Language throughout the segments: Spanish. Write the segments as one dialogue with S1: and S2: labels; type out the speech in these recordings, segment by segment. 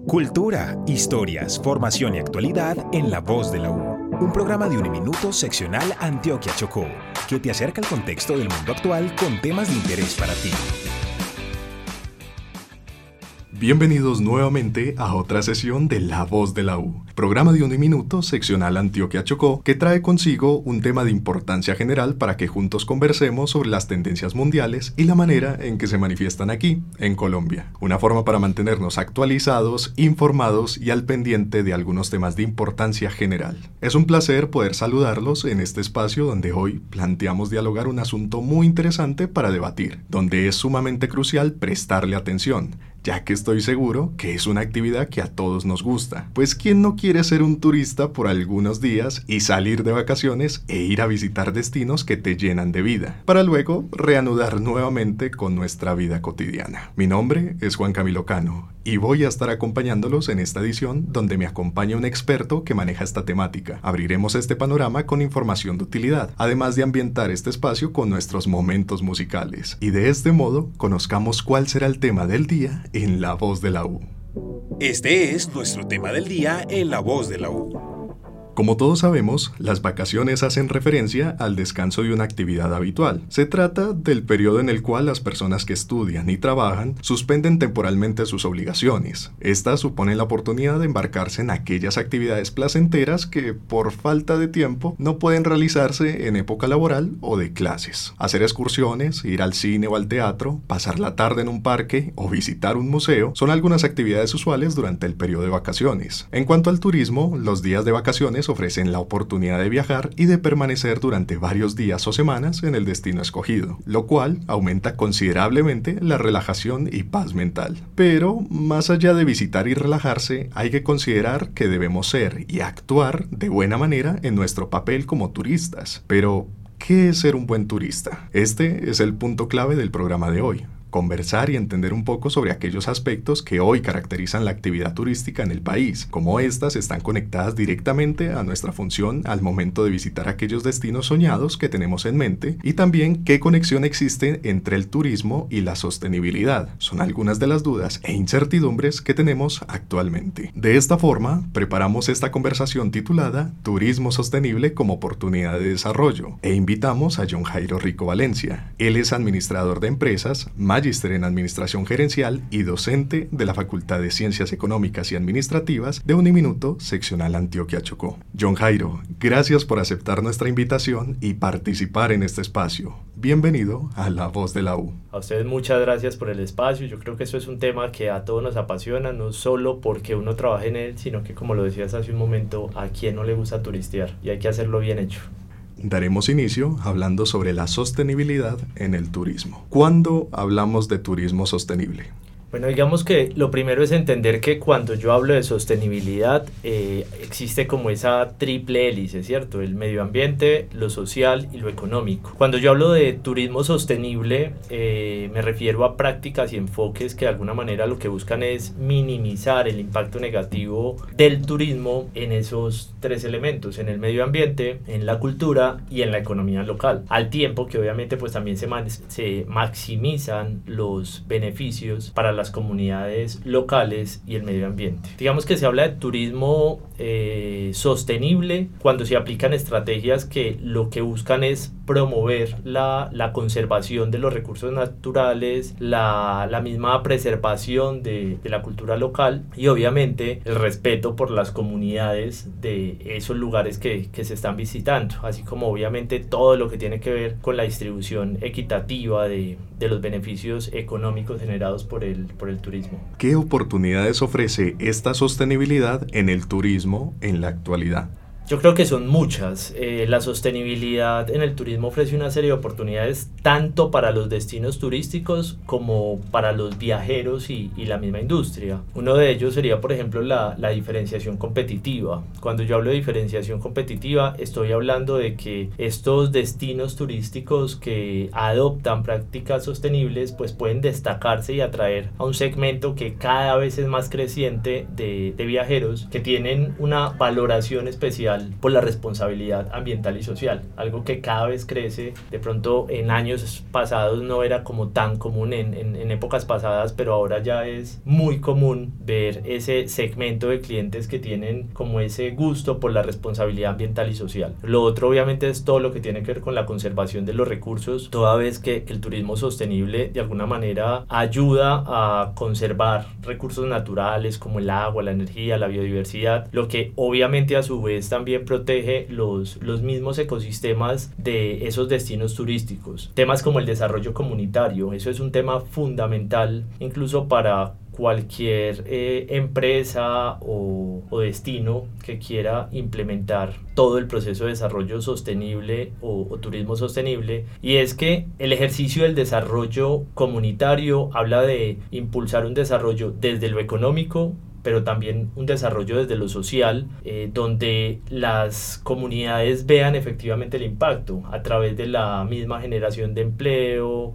S1: Cultura, historias, formación y actualidad en La Voz de la U. Un programa de Uniminuto seccional Antioquia Chocó, que te acerca al contexto del mundo actual con temas de interés para ti.
S2: Bienvenidos nuevamente a otra sesión de La Voz de la U, programa de Uniminuto seccional Antioquia Chocó, que trae consigo un tema de importancia general para que juntos conversemos sobre las tendencias mundiales y la manera en que se manifiestan aquí, en Colombia. Una forma para mantenernos actualizados, informados y al pendiente de algunos temas de importancia general. Es un placer poder saludarlos en este espacio donde hoy planteamos dialogar un asunto muy interesante para debatir, donde es sumamente crucial prestarle atención, ya que estoy seguro que es una actividad que a todos nos gusta. Pues ¿quién no quiere ser un turista por algunos días y salir de vacaciones e ir a visitar destinos que te llenan de vida, para luego reanudar nuevamente con nuestra vida cotidiana? Mi nombre es Juan Camilo Cano y voy a estar acompañándolos en esta edición donde me acompaña un experto que maneja esta temática. Abriremos este panorama con información de utilidad, además de ambientar este espacio con nuestros momentos musicales. Y de este modo, conozcamos cuál será el tema del día en La Voz de la U.
S1: Este es nuestro tema del día en La Voz de la U.
S2: Como todos sabemos, las vacaciones hacen referencia al descanso de una actividad habitual. Se trata del periodo en el cual las personas que estudian y trabajan suspenden temporalmente sus obligaciones. Estas suponen la oportunidad de embarcarse en aquellas actividades placenteras que, por falta de tiempo, no pueden realizarse en época laboral o de clases. Hacer excursiones, ir al cine o al teatro, pasar la tarde en un parque o visitar un museo son algunas actividades usuales durante el periodo de vacaciones. En cuanto al turismo, los días de vacaciones ofrecen la oportunidad de viajar y de permanecer durante varios días o semanas en el destino escogido, lo cual aumenta considerablemente la relajación y paz mental. Pero, más allá de visitar y relajarse, hay que considerar que debemos ser y actuar de buena manera en nuestro papel como turistas. Pero, ¿qué es ser un buen turista? Este es el punto clave del programa de hoy. Conversar y entender un poco sobre aquellos aspectos que hoy caracterizan la actividad turística en el país, cómo éstas están conectadas directamente a nuestra función al momento de visitar aquellos destinos soñados que tenemos en mente, y también qué conexión existe entre el turismo y la sostenibilidad. Son algunas de las dudas e incertidumbres que tenemos actualmente. De esta forma, preparamos esta conversación titulada Turismo Sostenible como Oportunidad de Desarrollo, e invitamos a John Jairo Rico Valencia. Él es administrador de empresas, magíster en Administración Gerencial y docente de la Facultad de Ciencias Económicas y Administrativas de Uniminuto, seccional Antioquia Chocó. John Jairo, gracias por aceptar nuestra invitación y participar en este espacio. Bienvenido a La Voz de la U.
S3: A ustedes muchas gracias por el espacio. Yo creo que eso es un tema que a todos nos apasiona, no solo porque uno trabaje en él, sino que, como lo decías hace un momento, a quien no le gusta turistear, y hay que hacerlo bien hecho.
S2: Daremos inicio hablando sobre la sostenibilidad en el turismo. ¿Cuándo hablamos de turismo sostenible?
S3: Bueno, digamos que lo primero es entender que cuando yo hablo de sostenibilidad existe como esa triple hélice, ¿cierto? El medio ambiente, lo social y lo económico. Cuando yo hablo de turismo sostenible me refiero a prácticas y enfoques que de alguna manera lo que buscan es minimizar el impacto negativo del turismo en esos tres elementos, en el medio ambiente, en la cultura y en la economía local. Al tiempo que obviamente pues también se maximizan los beneficios para las comunidades locales y el medio ambiente. Digamos que se habla de turismo sostenible cuando se aplican estrategias que lo que buscan es promover la conservación de los recursos naturales, la misma preservación de la cultura local y obviamente el respeto por las comunidades de esos lugares que se están visitando, así como obviamente todo lo que tiene que ver con la distribución equitativa de los beneficios económicos generados por el turismo.
S2: ¿Qué oportunidades ofrece esta sostenibilidad en el turismo en la actualidad?
S3: Yo creo que son muchas. La sostenibilidad en el turismo ofrece una serie de oportunidades tanto para los destinos turísticos como para los viajeros y la misma industria. Uno de ellos sería, por ejemplo, la diferenciación competitiva. Cuando yo hablo de diferenciación competitiva, estoy hablando de que estos destinos turísticos que adoptan prácticas sostenibles pues pueden destacarse y atraer a un segmento que cada vez es más creciente de viajeros que tienen una valoración especial nacional por la responsabilidad ambiental y social, algo que cada vez crece. De pronto en años pasados no era como tan común en épocas pasadas, pero ahora ya es muy común ver ese segmento de clientes que tienen como ese gusto por la responsabilidad ambiental y social. Lo otro obviamente es todo lo que tiene que ver con la conservación de los recursos, toda vez que el turismo sostenible de alguna manera ayuda a conservar recursos naturales como el agua, la energía, la biodiversidad, lo que obviamente a su vez también protege los mismos ecosistemas de esos destinos turísticos. Temas como el desarrollo comunitario, eso es un tema fundamental incluso para cualquier empresa o destino que quiera implementar todo el proceso de desarrollo sostenible o turismo sostenible, y es que el ejercicio del desarrollo comunitario habla de impulsar un desarrollo desde lo económico, pero también un desarrollo desde lo social, donde las comunidades vean efectivamente el impacto a través de la misma generación de empleo,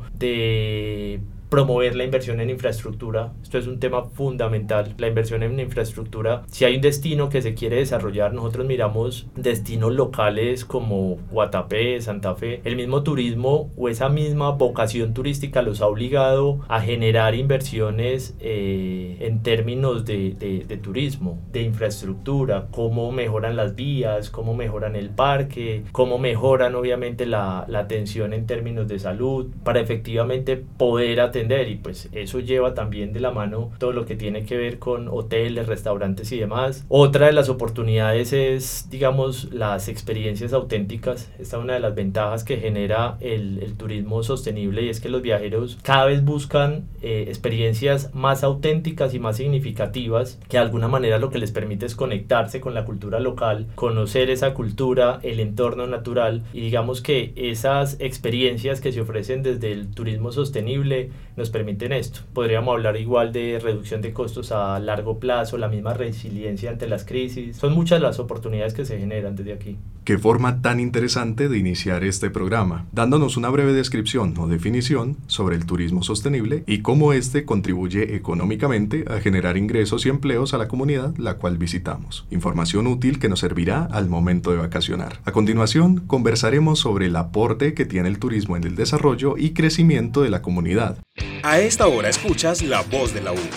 S3: de promover la inversión en infraestructura. Esto es un tema fundamental, la inversión en infraestructura. Si hay un destino que se quiere desarrollar, nosotros miramos destinos locales como Guatapé, Santa Fe. El mismo turismo o esa misma vocación turística los ha obligado a generar inversiones en términos de turismo, de infraestructura, cómo mejoran las vías, cómo mejoran el parque, cómo mejoran obviamente la atención en términos de salud, para efectivamente poder atender, y pues eso lleva también de la mano todo lo que tiene que ver con hoteles, restaurantes y demás. Otra de las oportunidades es, digamos, las experiencias auténticas. Esta es una de las ventajas que genera el turismo sostenible, y es que los viajeros cada vez buscan experiencias más auténticas y más significativas, que de alguna manera lo que les permite es conectarse con la cultura local, conocer esa cultura, el entorno natural, y digamos que esas experiencias que se ofrecen desde el turismo sostenible nos permiten esto. Podríamos hablar igual de reducción de costos a largo plazo, la misma resiliencia ante las crisis. Son muchas las oportunidades que se generan desde aquí.
S2: Qué forma tan interesante de iniciar este programa, dándonos una breve descripción o definición sobre el turismo sostenible y cómo este contribuye económicamente a generar ingresos y empleos a la comunidad la cual visitamos. Información útil que nos servirá al momento de vacacionar. A continuación, conversaremos sobre el aporte que tiene el turismo en el desarrollo y crecimiento de la comunidad.
S1: A esta hora escuchas La Voz de la U.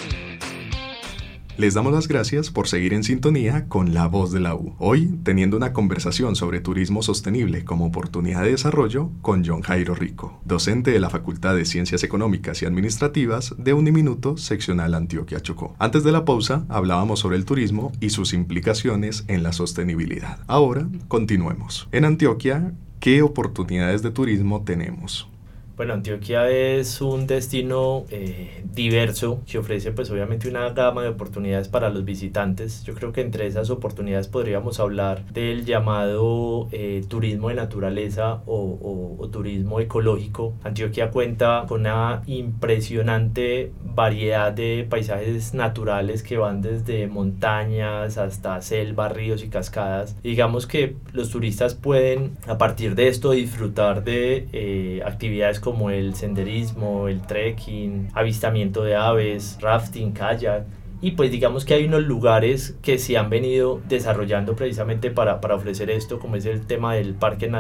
S2: Les damos las gracias por seguir en sintonía con La Voz de la U. Hoy, teniendo una conversación sobre turismo sostenible como oportunidad de desarrollo con John Jairo Rico, docente de la Facultad de Ciencias Económicas y Administrativas de Uniminuto, seccional Antioquia Chocó. Antes de la pausa, hablábamos sobre el turismo y sus implicaciones en la sostenibilidad. Ahora, continuemos. En Antioquia, ¿qué oportunidades de turismo tenemos?
S3: Bueno, Antioquia es un destino diverso que ofrece pues obviamente una gama de oportunidades para los visitantes. Yo creo que entre esas oportunidades podríamos hablar del llamado turismo de naturaleza o turismo ecológico. Antioquia cuenta con una impresionante variedad de paisajes naturales que van desde montañas hasta selva, ríos y cascadas. Digamos que los turistas pueden a partir de esto disfrutar de actividades como el senderismo, el trekking, avistamiento de aves, rafting, kayak. Y pues digamos que hay unos lugares que se han venido desarrollando precisamente para ofrecer esto, como es el tema del Parque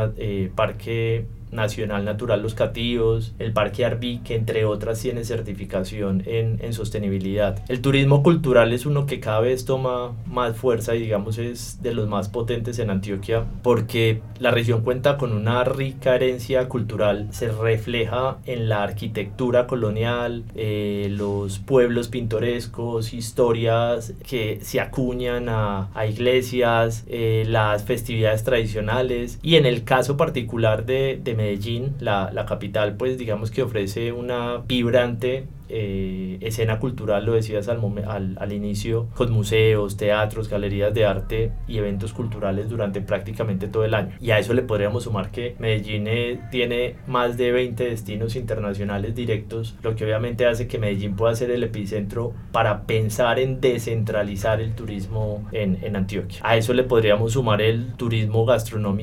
S3: Nacional Natural Los Cativos, el Parque Arví, que entre otras tiene certificación en sostenibilidad. El turismo cultural es uno que cada vez toma más fuerza y digamos es de los más potentes en Antioquia, porque la región cuenta con una rica herencia cultural, se refleja en la arquitectura colonial, los pueblos pintorescos, historias que se acuñan a iglesias, las festividades tradicionales, y en el caso particular de Medellín, la capital, pues digamos que ofrece una vibrante escena cultural, lo decías al inicio, con museos, teatros, galerías de arte y eventos culturales durante prácticamente todo el año. Y a eso le podríamos sumar que Medellín tiene más de 20 destinos internacionales directos, lo que obviamente hace que Medellín pueda ser el epicentro para pensar en descentralizar el turismo en Antioquia. A eso le podríamos sumar el turismo gastronómico.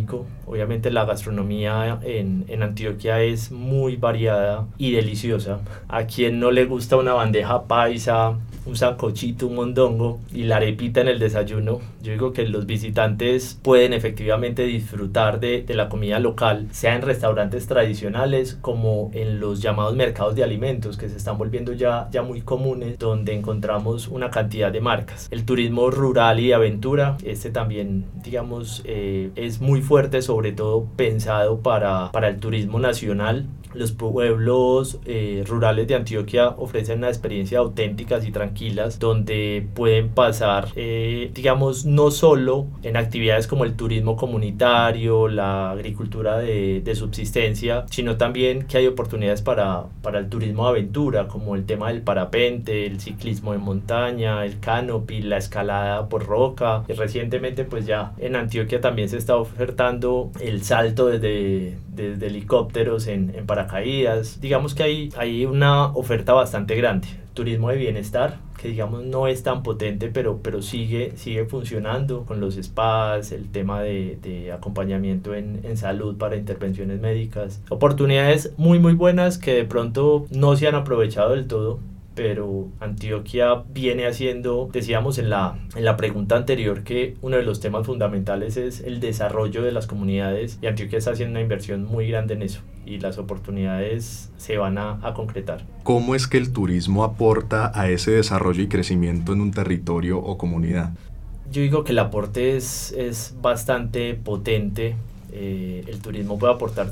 S3: Obviamente la gastronomía en Antioquia es muy variada y deliciosa. A quien no le gusta una bandeja paisa, un sancochito, un mondongo y la arepita en el desayuno, yo digo que los visitantes pueden efectivamente disfrutar de la comida local, sea en restaurantes tradicionales como en los llamados mercados de alimentos que se están volviendo ya muy comunes, donde encontramos una cantidad de marcas. El turismo rural y de aventura, también digamos es muy fuerte, sobre todo pensado para el turismo nacional. Los pueblos rurales de Antioquia ofrecen una experiencia auténticas y tranquilas donde pueden pasar, digamos, no solo en actividades como el turismo comunitario, la agricultura de subsistencia, sino también que hay oportunidades para el turismo de aventura, como el tema del parapente, el ciclismo de montaña, el canopy, la escalada por roca. Y recientemente pues ya en Antioquia también se está ofertando el salto desde helicópteros en paracaídas. Digamos que hay una oferta bastante grande. Turismo de bienestar, que digamos no es tan potente, pero sigue funcionando con los spas, el tema de acompañamiento en salud para intervenciones médicas. Oportunidades muy buenas que de pronto no se han aprovechado del todo, pero Antioquia viene haciendo, decíamos en la pregunta anterior, que uno de los temas fundamentales es el desarrollo de las comunidades, y Antioquia está haciendo una inversión muy grande en eso y las oportunidades se van a concretar.
S2: ¿Cómo es que el turismo aporta a ese desarrollo y crecimiento en un territorio o comunidad?
S3: Yo digo que el aporte es bastante potente. El turismo puede aportar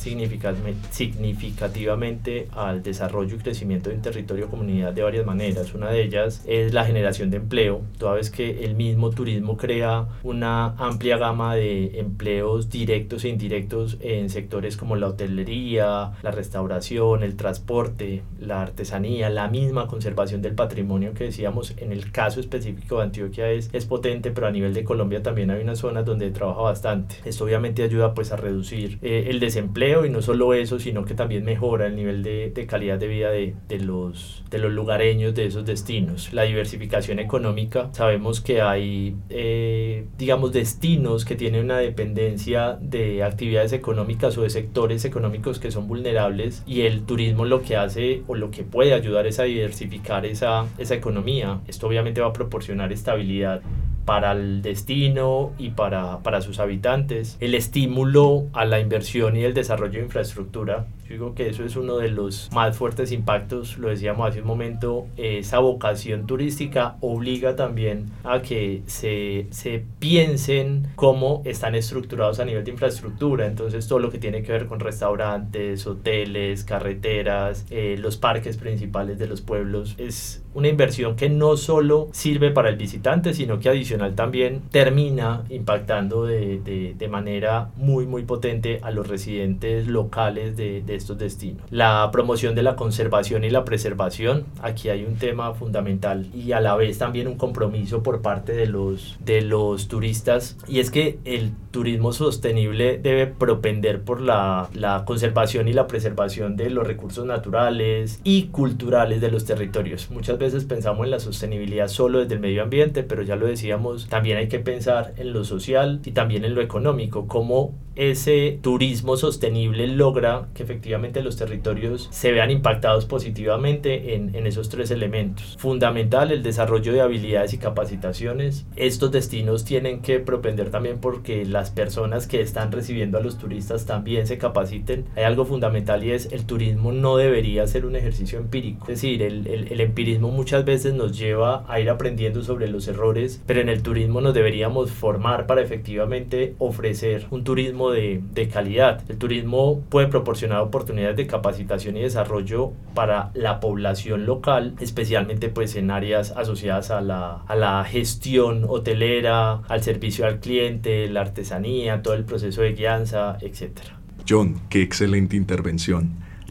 S3: significativamente al desarrollo y crecimiento de un territorio o comunidad de varias maneras. Una de ellas es la generación de empleo, toda vez que el mismo turismo crea una amplia gama de empleos directos e indirectos en sectores como la hotelería, la restauración, el transporte, la artesanía, la misma conservación del patrimonio que decíamos en el caso específico de Antioquia es potente, pero a nivel de Colombia también hay unas zonas donde trabaja bastante. Esto obviamente ayuda pues a reducir el desempleo, y no solo eso, sino que también mejora el nivel de calidad de vida de los lugareños de esos destinos. La diversificación económica, sabemos que hay digamos destinos que tienen una dependencia de actividades económicas o de sectores económicos que son vulnerables, y el turismo lo que hace o lo que puede ayudar es a diversificar esa economía. Esto obviamente va a proporcionar estabilidad para el destino y para sus habitantes. El estímulo a la inversión y el desarrollo de infraestructura, yo digo que eso es uno de los más fuertes impactos. Lo decíamos hace un momento, esa vocación turística obliga también a que se piensen cómo están estructurados a nivel de infraestructura. Entonces todo lo que tiene que ver con restaurantes, hoteles, carreteras, los parques principales de los pueblos, es una inversión que no solo sirve para el visitante, sino que adicional también termina impactando de manera muy potente a los residentes locales de estos destinos. La promoción de la conservación y la preservación, aquí hay un tema fundamental y a la vez también un compromiso por parte de los turistas, y es que el turismo sostenible debe propender por la conservación y la preservación de los recursos naturales y culturales de los territorios. Muchas veces pensamos en la sostenibilidad solo desde el medio ambiente, pero ya lo decíamos, también hay que pensar en lo social y también en lo económico, cómo ese turismo sostenible logra que efectivamente los territorios se vean impactados positivamente en esos tres elementos. Fundamental, el desarrollo de habilidades y capacitaciones. Estos destinos tienen que propender también porque las personas que están recibiendo a los turistas también se capaciten. Hay algo fundamental, y es el turismo no debería ser un ejercicio empírico. Es decir, el empirismo muchas veces nos lleva a ir aprendiendo sobre los errores, pero en el turismo nos deberíamos formar para efectivamente ofrecer un turismo de calidad. El turismo puede proporcionar oportunidades de capacitación y desarrollo para la población local, especialmente pues en áreas asociadas a la gestión hotelera, al servicio al cliente, la artesanía, todo el proceso de guianza, etc.
S2: John, qué excelente intervención.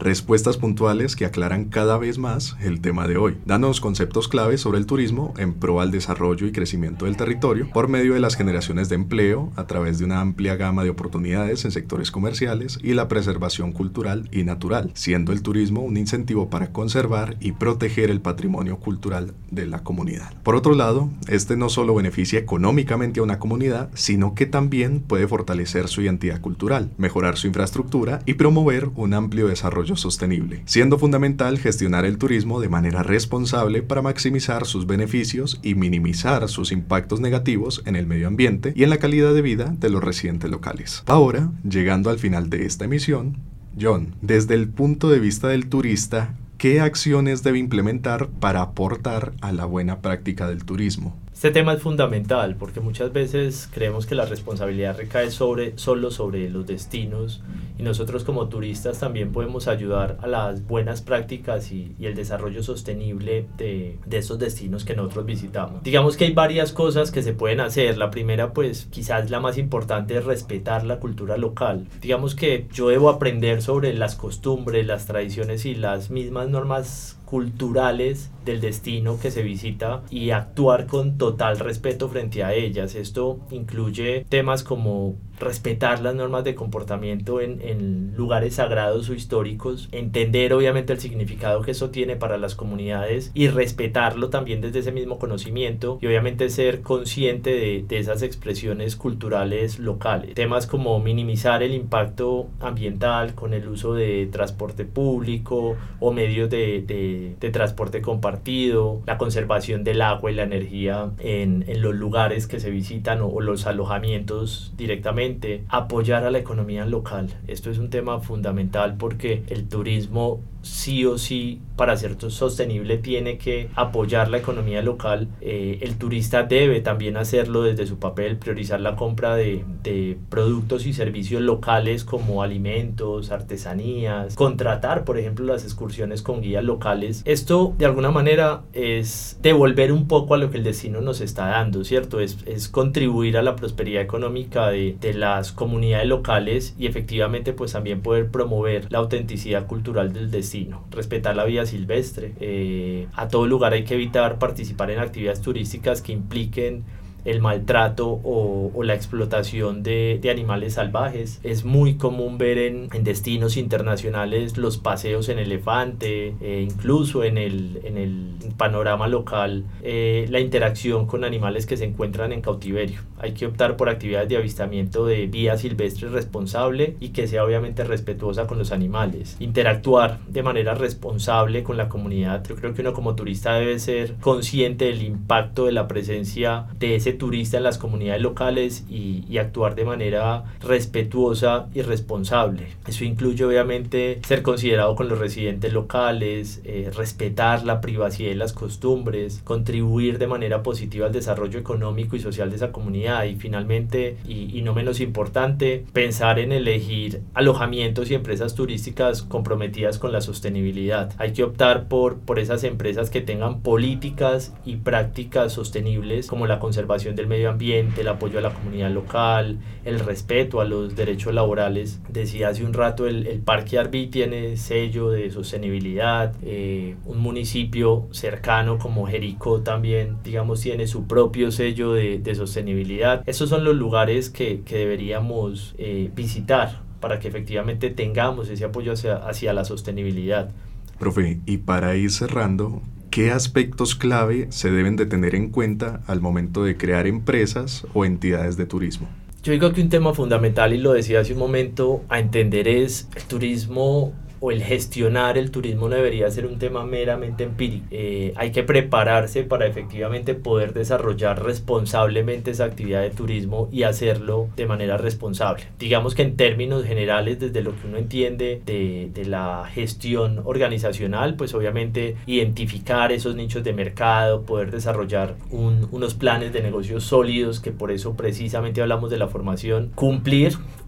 S2: Respuestas puntuales que aclaran cada vez más el tema de hoy. Danos conceptos clave sobre el turismo en pro al desarrollo y crecimiento del territorio por medio de las generaciones de empleo a través de una amplia gama de oportunidades en sectores comerciales y la preservación cultural y natural, siendo el turismo un incentivo para conservar y proteger el patrimonio cultural de la comunidad. Por otro lado, este no solo beneficia económicamente a una comunidad, sino que también puede fortalecer su identidad cultural, mejorar su infraestructura y promover un amplio desarrollo sostenible, siendo fundamental gestionar el turismo de manera responsable para maximizar sus beneficios y minimizar sus impactos negativos en el medio ambiente y en la calidad de vida de los residentes locales. Ahora, llegando al final de esta emisión, John, desde el punto de vista del turista, ¿qué acciones debe implementar para aportar a la buena práctica del turismo?
S3: Este tema es fundamental porque muchas veces creemos que la responsabilidad recae solo sobre los destinos y nosotros como turistas también podemos ayudar a las buenas prácticas y el desarrollo sostenible de esos destinos que nosotros visitamos. Digamos que hay varias cosas que se pueden hacer. La primera, pues quizás la más importante, es respetar la cultura local. Digamos que yo debo aprender sobre las costumbres, las tradiciones y las mismas normas culturales del destino que se visita y actuar con total respeto frente a ellas. Esto incluye temas como respetar las normas de comportamiento en lugares sagrados o históricos, entender obviamente el significado que eso tiene para las comunidades y respetarlo también desde ese mismo conocimiento y obviamente ser consciente de esas expresiones culturales locales. Temas como minimizar el impacto ambiental con el uso de transporte público o medios de transporte compartido, la conservación del agua y la energía en los lugares que se visitan o los alojamientos directamente, apoyar a la economía local. Esto es un tema fundamental porque el turismo sí o sí, para ser sostenible, tiene que apoyar la economía local. El turista debe también hacerlo desde su papel, priorizar la compra de productos y servicios locales como alimentos, artesanías, contratar, por ejemplo, las excursiones con guías locales. Esto, de alguna manera, es devolver un poco a lo que el destino nos está dando, ¿cierto? Es contribuir a la prosperidad económica de las comunidades locales y efectivamente, pues también poder promover la autenticidad cultural del destino. Respetar la vida silvestre. A todo lugar hay que evitar participar en actividades turísticas que impliquen el maltrato o la explotación de animales salvajes. Es muy común ver en destinos internacionales los paseos en elefante, incluso en el panorama local, la interacción con animales que se encuentran en cautiverio. Hay que optar por actividades de avistamiento de vida silvestre responsable y que sea obviamente respetuosa con los animales. Interactuar de manera responsable con la comunidad. Yo creo que uno como turista debe ser consciente del impacto de la presencia de ese turista en las comunidades locales y actuar de manera respetuosa y responsable. Eso incluye obviamente ser considerado con los residentes locales, respetar la privacidad y las costumbres, contribuir de manera positiva al desarrollo económico y social de esa comunidad y finalmente, y no menos importante, pensar en elegir alojamientos y empresas turísticas comprometidas con la sostenibilidad. Hay que optar por esas empresas que tengan políticas y prácticas sostenibles como la conservación del medio ambiente, el apoyo a la comunidad local, el respeto a los derechos laborales. Decía hace un rato, el Parque Arví tiene sello de sostenibilidad, un municipio cercano como Jericó también, digamos, tiene su propio sello de sostenibilidad. Esos son los lugares que deberíamos visitar para que efectivamente tengamos ese apoyo hacia la sostenibilidad.
S2: Profe, y para ir cerrando, ¿qué aspectos clave se deben de tener en cuenta al momento de crear empresas o entidades de turismo?
S3: Yo digo que un tema fundamental, y lo decía hace un momento, a entender es el turismo o el gestionar el turismo no debería ser un tema meramente empírico. Hay que prepararse para efectivamente poder desarrollar responsablemente esa actividad de turismo y hacerlo de manera responsable. Digamos que en términos generales, desde lo que uno entiende de la gestión organizacional, pues obviamente identificar esos nichos de mercado, poder desarrollar unos planes de negocios sólidos, que por eso precisamente hablamos de la formación, cumplir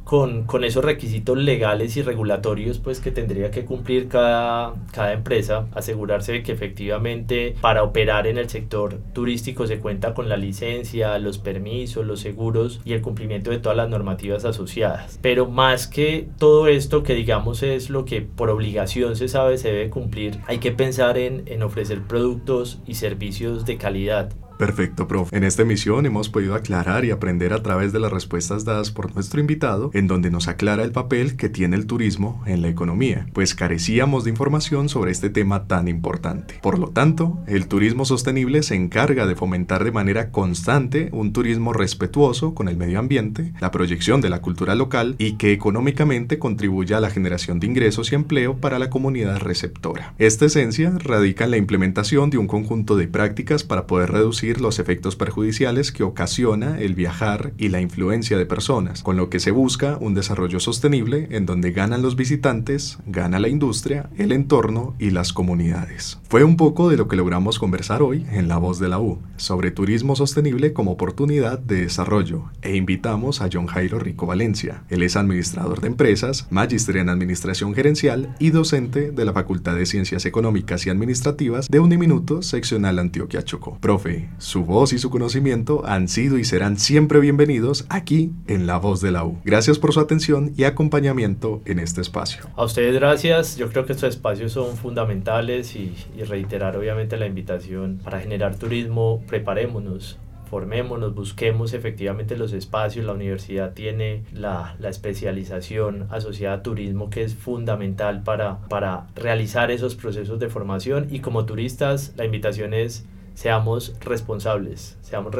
S3: con esos requisitos legales y regulatorios pues que tendría que cumplir cada empresa, asegurarse de que efectivamente para operar en el sector turístico se cuenta con la licencia, los permisos, los seguros y el cumplimiento de todas las normativas asociadas. Pero más que todo esto, que digamos es lo que por obligación se sabe se debe cumplir, hay que pensar en ofrecer productos y servicios de calidad.
S2: Perfecto, profe. En esta emisión hemos podido aclarar y aprender a través de las respuestas dadas por nuestro invitado, en donde nos aclara el papel que tiene el turismo en la economía, pues carecíamos de información sobre este tema tan importante. Por lo tanto, el turismo sostenible se encarga de fomentar de manera constante un turismo respetuoso con el medio ambiente, la proyección de la cultura local y que económicamente contribuya a la generación de ingresos y empleo para la comunidad receptora. Esta esencia radica en la implementación de un conjunto de prácticas para poder reducir los efectos perjudiciales que ocasiona el viajar y la influencia de personas, con lo que se busca un desarrollo sostenible en donde ganan los visitantes, gana la industria, el entorno y las comunidades. Fue un poco de lo que logramos conversar hoy en La Voz de la U, sobre turismo sostenible como oportunidad de desarrollo, e invitamos a John Jairo Rico Valencia. Él es administrador de empresas, magíster en administración gerencial y docente de la Facultad de Ciencias Económicas y Administrativas de Uniminuto, seccional Antioquia Chocó. Profe, su voz y su conocimiento han sido y serán siempre bienvenidos aquí en La Voz de la U. Gracias por su atención y acompañamiento en este espacio.
S3: A ustedes gracias. Yo creo que estos espacios son fundamentales y reiterar obviamente la invitación para generar turismo. Preparémonos, formémonos, busquemos efectivamente los espacios. La universidad tiene la especialización asociada a turismo, que es fundamental para realizar esos procesos de formación, y como turistas la invitación es seamos responsables,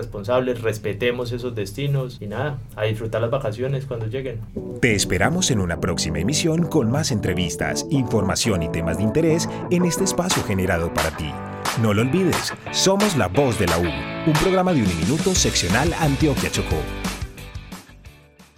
S3: respetemos esos destinos y nada, a disfrutar las vacaciones cuando lleguen.
S1: Te esperamos en una próxima emisión con más entrevistas, información y temas de interés en este espacio generado para ti. No lo olvides, somos La Voz de la U, un programa de Uniminuto seccional Antioquia Chocó.